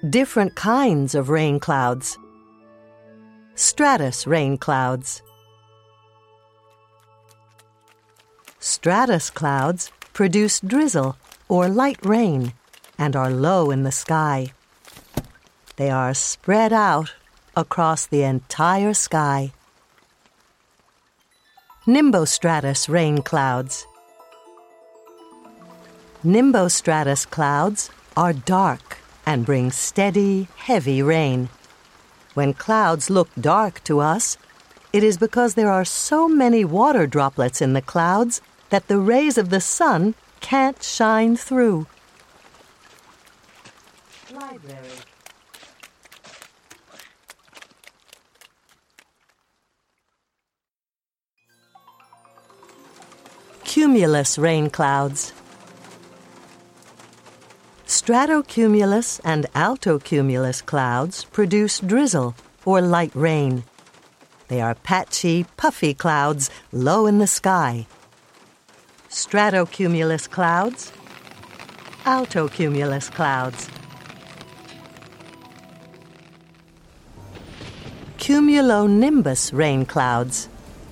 Different kinds of rain clouds. Stratus rain clouds. Stratus clouds produce drizzle or light rain and are low in the sky. They are spread out across the entire sky. Nimbostratus rain clouds. Nimbostratus clouds are dark and bring steady, heavy rain. When clouds look dark to us, it is because there are so many water droplets in the clouds that the rays of the sun can't shine through. Library. Cumulus rain clouds. Stratocumulus and altocumulus clouds produce drizzle or light rain. They are patchy, puffy clouds low in the sky. Stratocumulus clouds, altocumulus clouds. Cumulonimbus rain clouds.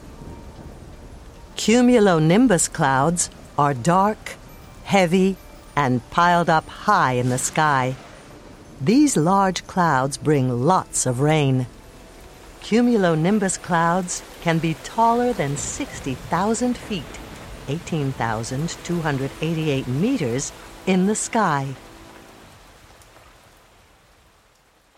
Cumulonimbus clouds are dark, heavy, and piled up high in the sky. These large clouds bring lots of rain. Cumulonimbus clouds can be taller than 60,000 feet, 18,288 meters, in the sky.